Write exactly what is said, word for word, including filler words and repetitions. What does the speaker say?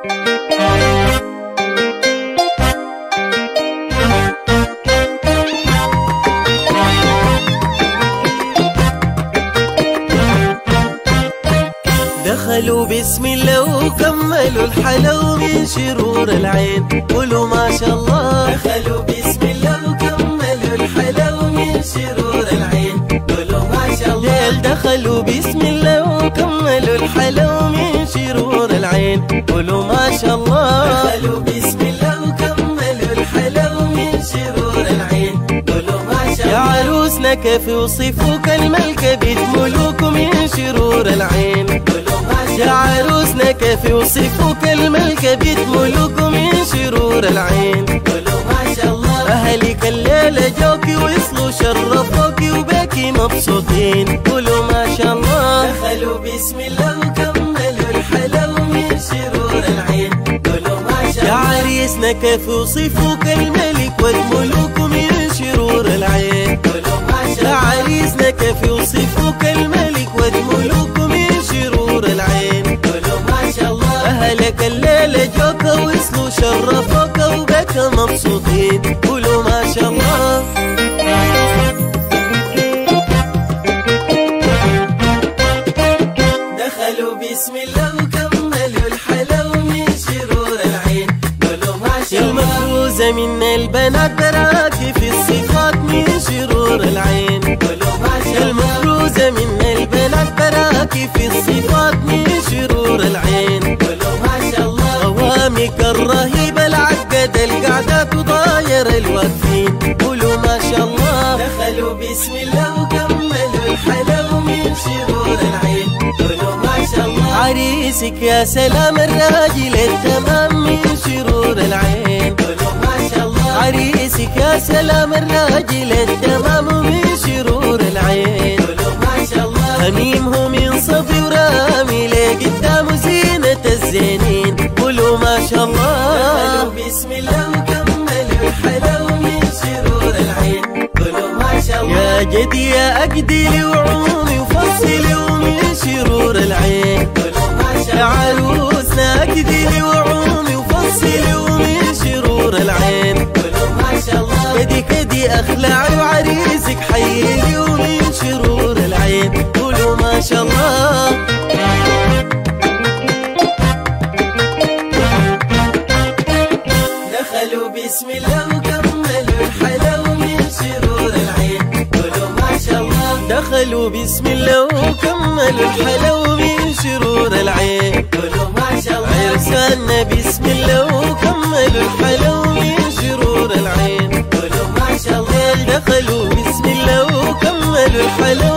دخلوا بسم الله وكملوا الحلو من شرور العين، قولوا ما شاء الله. دخلوا بسم الله وكملوا الحلو من شرور العين، قولوا ما شاء الله. دخلوا بسم الله وكملوا الحلو من شرور العين، قولوا ما شاء الله. دخلوا بسم الله وكملوا الحلو من شرور العين، قولوا ما شاء الله. يا عروسنا كيف يوصفوك الملكة بيت ملوك من شرور العين، قولوا ما شاء الله. يا عروسنا كيف يوصفوك الملكة بيت ملوك من شرور العين، قولوا ما شاء الله. أهلك الليلة جوكي وصلوا شرفوكي وباكي مبسوطين، قولوا ما شاء الله. دخلوا بسم الله وكملوا الحلو من شرور العين، قولوا ما شاء الله. يا عريسنا كيف يوصفوك الملك والملوك من شرور العين، قولوا ما شاء الله. يا عريسنا كيف يوصفوك الملك والملوك من شرور العين، قولوا ما شاء الله. أهلك الليلة جوكا وصلوا شرفوكا وبكا مبسوطين، قولوا ما شاء الله. دخلوا بسم الله وكملوا الحلو من شرور العين، قولوا ما شاء الله. المفروزة من البنات براكي في الصفات من شرور العين، قولوا ما شاء الله. المفروزة من البنات براكي في الصفات من شرور العين، قولوا ما شاء الله. قوامك الرهيبة العقد القعدات وضاير الواقفين، قولوا ما شاء الله. دخلوا بسم الله وكملوا الحلو من شرور العين، قولوا ما شاء الله. عريسك يا سلام الراجل التمام من شرور العين، قولوا ما شاء الله. عريسك يا سلام الراجل التمام من شرور العين، قولوا ما شاء الله. هميمه من صبي ورامي لقدام زينة الزينين، قولوا ما شاء الله. دخلوا بسم الله وكملوا الحلو من شرور العين، قولوا ما شاء الله. يا جدي يا أجدي وعومي وفصلي ومن شرور العين، قولوا ما شاء يا الله. عروسنا أجدي وعومي وفصلي ومن شرور العين، قولوا ما شاء الله. كدي كدي أخلعي وعريسك حيلي ومن شرور العين، قولوا ما شاء الله. دخلوا بسم الله وكملوا الحلو من شرور العين، قولوا ما شاء الله. دخلوا بسم الله وكملوا الحلو من شرور العين، قولوا ما شاء الله. عرساننا بسم الله وكملوا الحلو من شرور العين، قولوا ما شاء الله. دخلوا بسم الله وكملوا الحلو